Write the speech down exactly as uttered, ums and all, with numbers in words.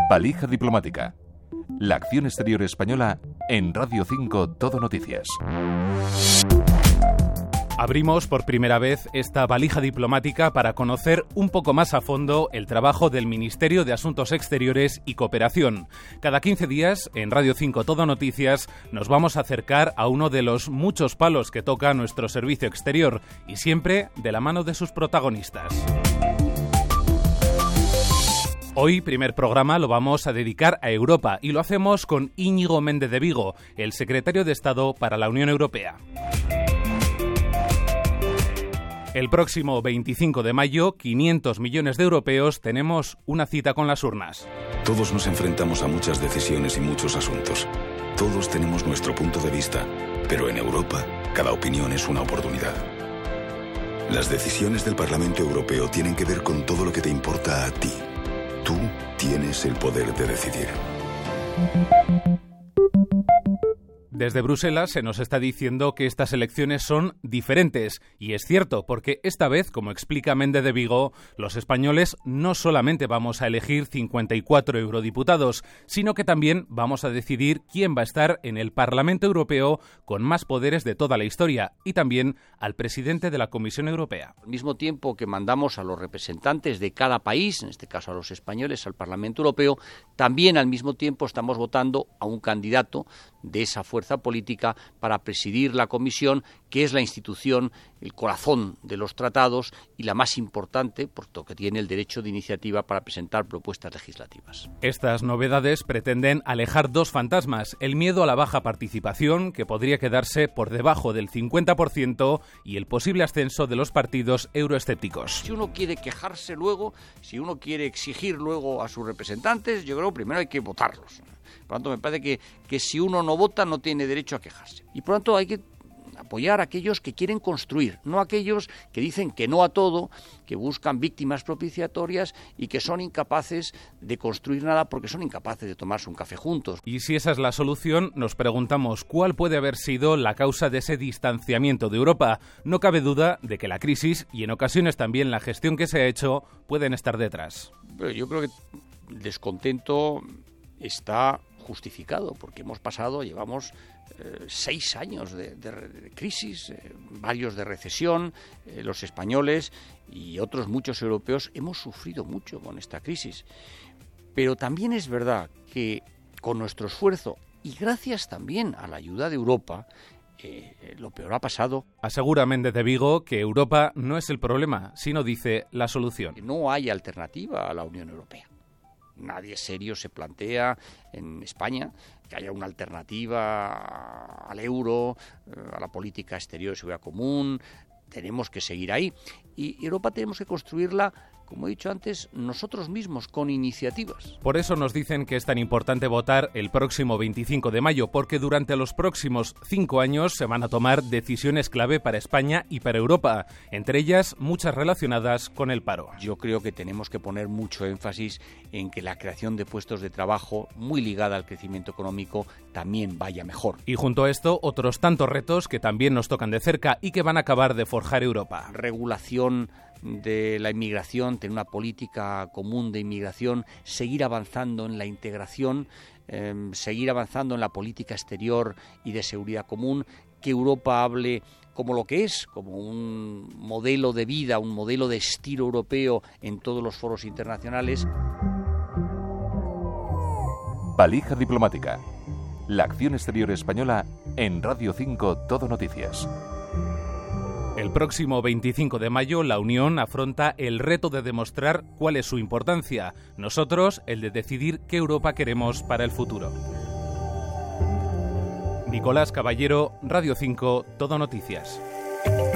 Valija diplomática. La acción exterior española en Radio cinco Todo Noticias. Abrimos por primera vez esta valija diplomática para conocer un poco más a fondo el trabajo del Ministerio de Asuntos Exteriores y Cooperación. Cada quince días, en Radio cinco Todo Noticias, nos vamos a acercar a uno de los muchos palos que toca nuestro servicio exterior, y siempre de la mano de sus protagonistas. Hoy, primer programa, lo vamos a dedicar a Europa, y lo hacemos con Íñigo Méndez de Vigo, el secretario de Estado para la Unión Europea. El próximo veinticinco de mayo, quinientos millones de europeos tenemos una cita con las urnas. Todos nos enfrentamos a muchas decisiones y muchos asuntos. Todos tenemos nuestro punto de vista, pero en Europa, cada opinión es una oportunidad. Las decisiones del Parlamento Europeo tienen que ver con todo lo que te importa a ti. Tú tienes el poder de decidir. Desde Bruselas se nos está diciendo que estas elecciones son diferentes, y es cierto, porque esta vez, como explica Méndez de Vigo, los españoles no solamente vamos a elegir cincuenta y cuatro eurodiputados, sino que también vamos a decidir quién va a estar en el Parlamento Europeo con más poderes de toda la historia, y también al presidente de la Comisión Europea. Al mismo tiempo que mandamos a los representantes de cada país, en este caso a los españoles, al Parlamento Europeo, también al mismo tiempo estamos votando a un candidato de esa fuerza política para presidir la Comisión, que es la institución, el corazón de los tratados y la más importante, puesto que tiene el derecho de iniciativa para presentar propuestas legislativas. Estas novedades pretenden alejar dos fantasmas: el miedo a la baja participación, que podría quedarse por debajo del cincuenta por ciento, y el posible ascenso de los partidos euroescépticos. Si uno quiere quejarse luego, si uno quiere exigir luego a sus representantes, yo creo que primero hay que votarlos. Por lo tanto, me parece que, que si uno no vota no tiene derecho a quejarse. Y por lo tanto hay que apoyar a aquellos que quieren construir, no a aquellos que dicen que no a todo, que buscan víctimas propiciatorias y que son incapaces de construir nada porque son incapaces de tomarse un café juntos. Y si esa es la solución, nos preguntamos cuál puede haber sido la causa de ese distanciamiento de Europa. No cabe duda de que la crisis y en ocasiones también la gestión que se ha hecho pueden estar detrás. Pero yo creo que el descontento está justificado, porque hemos pasado, llevamos eh, seis años de, de, de crisis, eh, varios de recesión, eh, los españoles y otros muchos europeos hemos sufrido mucho con esta crisis. Pero también es verdad que con nuestro esfuerzo y gracias también a la ayuda de Europa, eh, lo peor ha pasado. Asegura Méndez de Vigo que Europa no es el problema, sino, dice, la solución. No hay alternativa a la Unión Europea. Nadie serio se plantea en España que haya una alternativa al euro, a la política exterior de seguridad común. Tenemos que seguir ahí. Y Europa tenemos que construirla, como he dicho antes, nosotros mismos, con iniciativas. Por eso nos dicen que es tan importante votar el próximo veinticinco de mayo, porque durante los próximos cinco años se van a tomar decisiones clave para España y para Europa, entre ellas muchas relacionadas con el paro. Yo creo que tenemos que poner mucho énfasis en que la creación de puestos de trabajo, muy ligada al crecimiento económico, también vaya mejor. Y junto a esto, otros tantos retos que también nos tocan de cerca y que van a acabar de forjar Europa. Regulación de la inmigración, tener una política común de inmigración, seguir avanzando en la integración, eh, seguir avanzando en la política exterior y de seguridad común, que Europa hable como lo que es, como un modelo de vida, un modelo de estilo europeo en todos los foros internacionales. Valija diplomática. La acción exterior española en Radio cinco Todo Noticias. El próximo veinticinco de mayo, la Unión afronta el reto de demostrar cuál es su importancia. Nosotros, el de decidir qué Europa queremos para el futuro. Nicolás Caballero, Radio cinco, Todo Noticias.